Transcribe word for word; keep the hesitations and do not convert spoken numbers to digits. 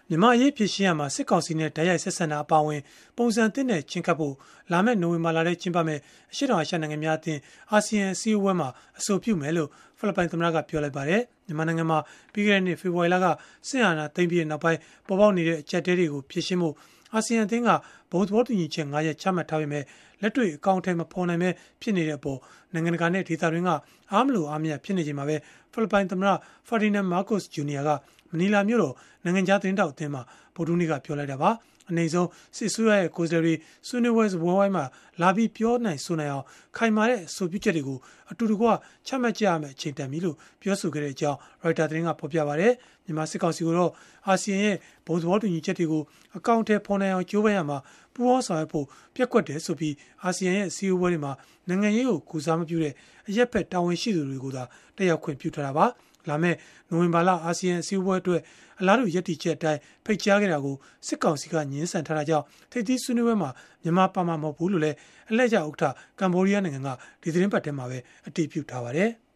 မြန်မာအရေးဖြေရှင်းရမှာစစ်ကောင်စီနဲ့တိုက်ရိုက်ဆက်ဆံတာအပါအဝင်ပုံစံသစ်နဲ့ချင်းကပ်ဖို့လာမယ့်နိုဝင်ဘာလထဲကျင်းပမယ့်အရှေ့တောင်အာရှနိုင်ငံများအသင်းအာဆီယံအစည်းအဝေးမှာအဆိုပြုမယ်လို့ဖိလစ်ပိုင်သမ္မတကပြောလိုက်ပါတယ်။မြန်မာနိုင်ငံမှာပြီးခဲ့တဲ့နှစ်ဖေဖော်ဝါရီလကစစ်အာဏာသိမ်းပြီးနောက်ပိုင်းပေါ်ပေါက်နေတဲ့အကျပ်တဲတွေကိုဖြေရှင်းဖို့အာဆီယံအသင်းကဘုံသဘောတူညီချက်၅ရပ်ချမှတ်ထားပေမဲ့လက်တွေ့အကောင့်အထည်မဖော်နိုင်ပဲဖြစ်နေတဲ့အပေါ်နိုင်ငံတကာနဲ့ဒေသတွင်းကအားမလို့အားမရဖြစ်နေချိန်မှာပဲဖိလစ်ပိုင်သမ္မတဖာဒီနန်မားကိုစ်ဂျူနီယာကမနီလာမြို့တော်နိုင်ငံခြားသတင်းတောက်အသင်းမှာဗုဒ္ဓနေ့ကပြောလိုက်တာပါအနေဆုံးစစ်ဆိုးရရဲ့ကိုယ်စားလှယ်တွေဆွေးနွေးပွဲဝိုင်းမှာလာပြီးပြောနိုင်ဆိုနိုင်အောင်ခိုင်မာတဲ့အဆိုပြုချက်တွေကိုအတူတကွချမှတ်ကြရမယ့်အချိန်တန်ပြီလို့ပြောဆိုခဲ့တဲ့အကြောင်းရိုက်တာသတင်းကဖော်ပြပါတယ်မြန်မာစစ်ကောင်စီကတော့အာဆီယံရဲ့ဘုံသဘောတူညီချက်တွေကိုအကောင့်ထဲပေါ်နိုင်အောင်ကြိုးပမ်းရမှာပူးပေါင်းဆောင်ရွက်ဖို့ပြက်ကွက်တယ်ဆိုပြီးအာဆီယံရဲ့အစည်းအဝေးတွေမှာနိုင်ငံရေးကိုကူစားမပြုတဲ့အရက်ဖက်တာဝန်ရှိသူတွေကိုသာတက်ရောက်ခွင့်ပြုထားတာပါလာမယ့်နိုဝင်ဘာလအာဆီယံအစည်းအဝေးအတွက်အလားတူရည်တည်ချက်အတိုင်းဖိတ်ကြားခဲ့တာကိုစစ်ကောင်စီကညှင်းဆန်ထားတာကြောင့်ထိပ်သီးဆွေးနွေးပွဲမှာမြန်မာပါမှာမဟုတ်ဘူးလို့လည်းအလှည့်ကျဥက္ကဋ္ဌကမ္ဘောဒီးယားနိုင်ငံကဒီသတင်းပတ်ထဲမှာပဲအတည်ပြုထားပါတယ်။